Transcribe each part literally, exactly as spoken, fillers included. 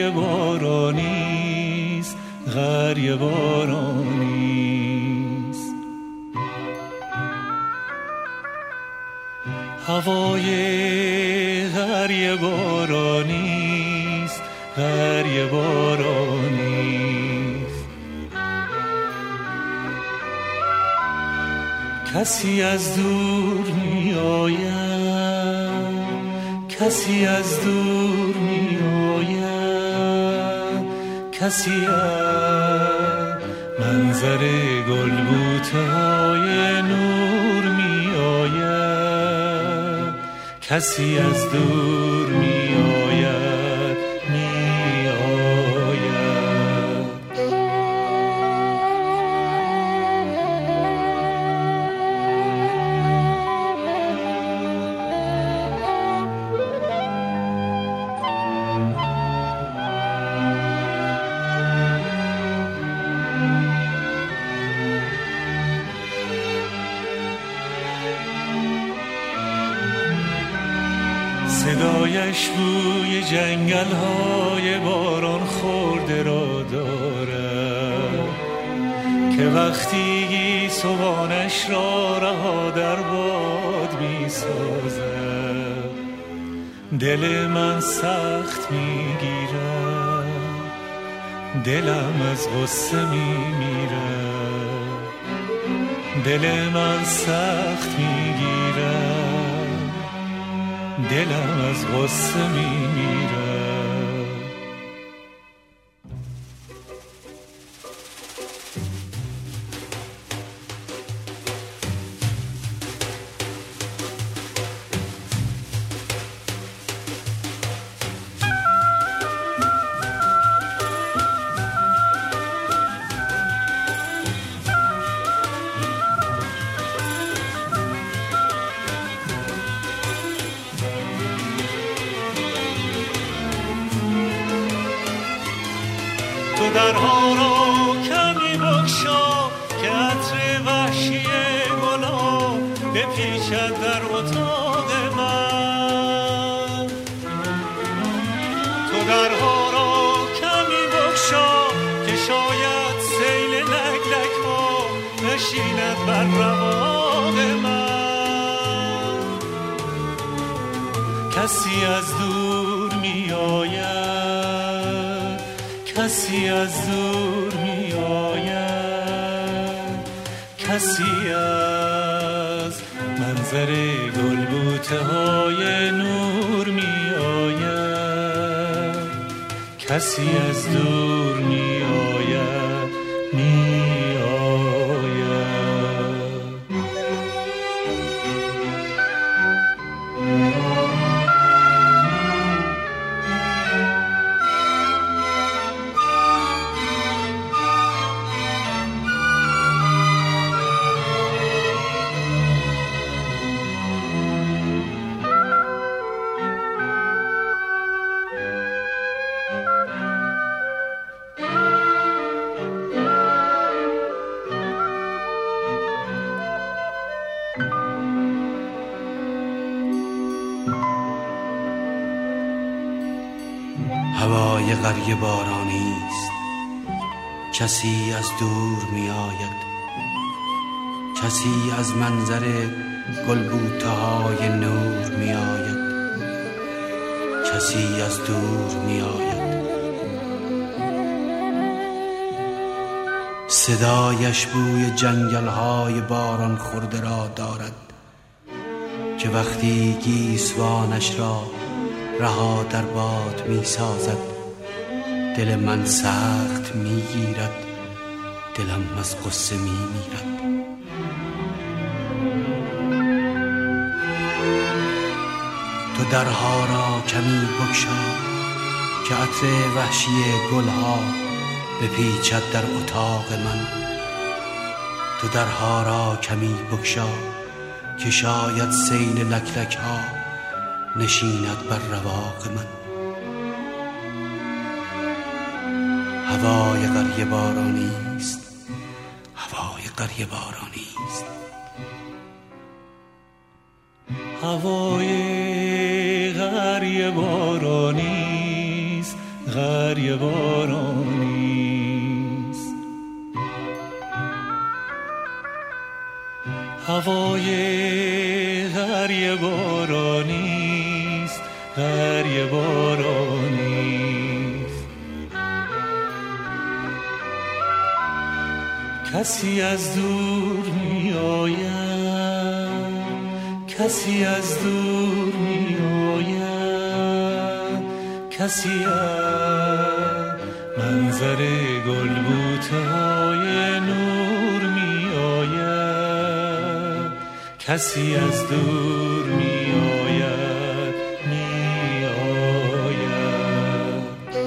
غریه بارانیست، غریه بارانیست. هوای غریه بارانیست، غریه بارانیست. کسی از دور می آید، کسی از دور می آید، کسی از منظر گلبوته های نور می آید، کسی از دور می آید، می آید. صدایش بوی جنگل های باران خورده را دارد که وقتی گیسوانش را رها در باد می سازد. دل من سخت می گیرد، دلم از غصه می میرد، دل من سخت می گیرد، دلم از غصه می میرد. تو درها را کمی بگشا که عطر وحشی گلا بپیچد در اتاق من. تو درها را کمی بگشا که شاید سیل لک لک ها نشیند بر رواق من. کسی از دور می آید، کسی از دور می آید، کسی از منظر گلبوته های نور می آید، کسی از دور می آید، می آید. هوای قریه بارانی است، کسی از دور می آید، کسی از منظر گلبوته های نور می آید، کسی از دور می آید. صدایش بوی جنگل های باران خورده را دارد که وقتی گیسوانش را رها در باد می سازد. دل من سخت می گیرد، دلم از غصه می میرد. تو درها را کمی بگشا که عطر وحشی گلها بپیچد در اتاق من. تو درها را کمی بگشا که شاید سیل لک لک ها نشیند بر رواق من. هوای قریه بارانی است، هوای قریه بارانی است. هوای قریه بارانی است، غریه بارانیست. هوای غریه بارانیست، غریه بارانیست. کسی از دور می آید، کسی از دور می آید، کسی از منظر گلبوته های نور می آید، کسی از دور می آید، می آید.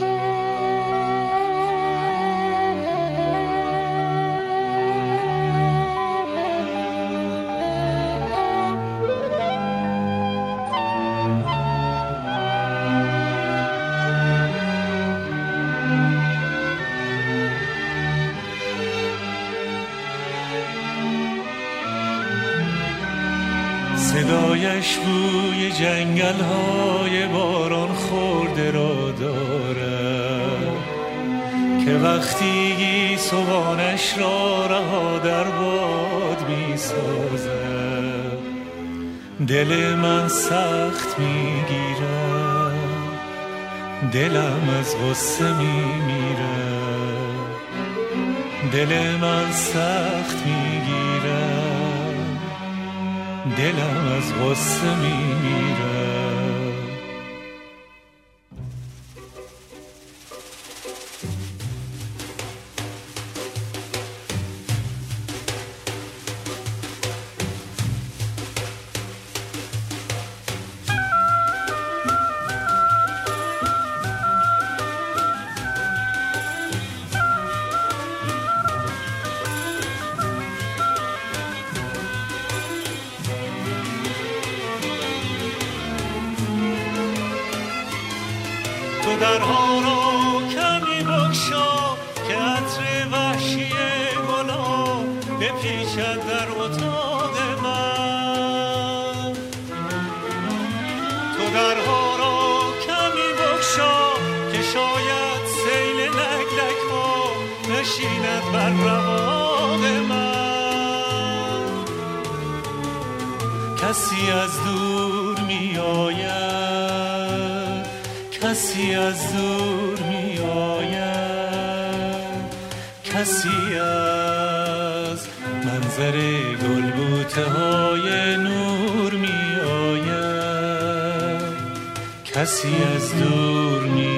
صدایش بوی جنگل های باران خورده را دارد که وقتی گیسوانش را رها در باد می سازد. دل من سخت می گیرد، دلم از غصه می میرد، دل من سخت می گیرد، دلم از غصه می میرد. تو درها را کمی بگشا که عطر وحشی گلا بپیچد در اتاق من. تو درها را کمی بگشا که شاید سیل لک لک ها نشیند بر رواق من. کسی از دور می آید، کسی از دور می آید، کسی از منظر گلبوته های نور می آید، کسی از دور می